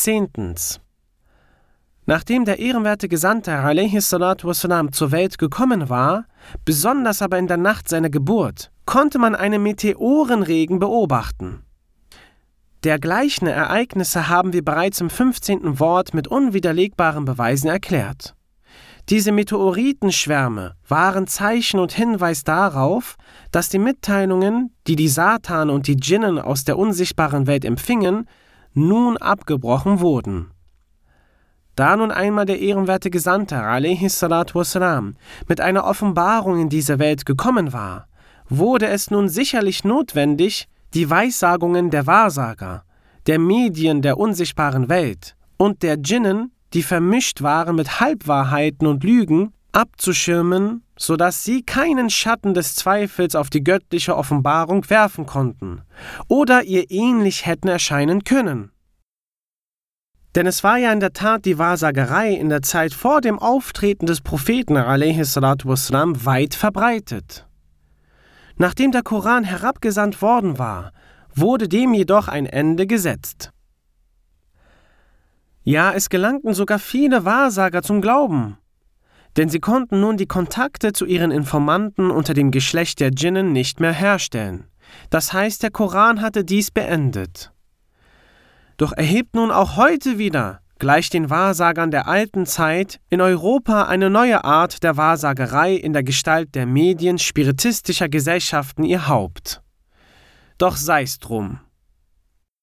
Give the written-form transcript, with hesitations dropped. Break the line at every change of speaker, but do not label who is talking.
Zehntens. Nachdem der ehrenwerte Gesandte a.s.w. zur Welt gekommen war, besonders aber in der Nacht seiner Geburt, konnte man einen Meteorenregen beobachten. Dergleichen Ereignisse haben wir bereits im 15. Wort mit unwiderlegbaren Beweisen erklärt. Diese Meteoritenschwärme waren Zeichen und Hinweis darauf, dass die Mitteilungen, die die Satane und die Djinnen aus der unsichtbaren Welt empfingen, nun abgebrochen wurden. Da nun einmal der ehrenwerte Gesandte a.s.w. mit einer Offenbarung in diese Welt gekommen war, wurde es nun sicherlich notwendig, die Weissagungen der Wahrsager, der Medien der unsichtbaren Welt und der Djinnen, die vermischt waren mit Halbwahrheiten und Lügen, abzuschirmen, sodass sie keinen Schatten des Zweifels auf die göttliche Offenbarung werfen konnten oder ihr ähnlich hätten erscheinen können. Denn es war ja in der Tat die Wahrsagerei in der Zeit vor dem Auftreten des Propheten a.s.w. weit verbreitet. Nachdem der Koran herabgesandt worden war, wurde dem jedoch ein Ende gesetzt. Ja, es gelangten sogar viele Wahrsager zum Glauben, denn sie konnten nun die Kontakte zu ihren Informanten unter dem Geschlecht der Djinnen nicht mehr herstellen. Das heißt, der Koran hatte dies beendet. Doch erhebt nun auch heute wieder, gleich den Wahrsagern der alten Zeit, in Europa eine neue Art der Wahrsagerei in der Gestalt der Medien spiritistischer Gesellschaften ihr Haupt. Doch sei's drum.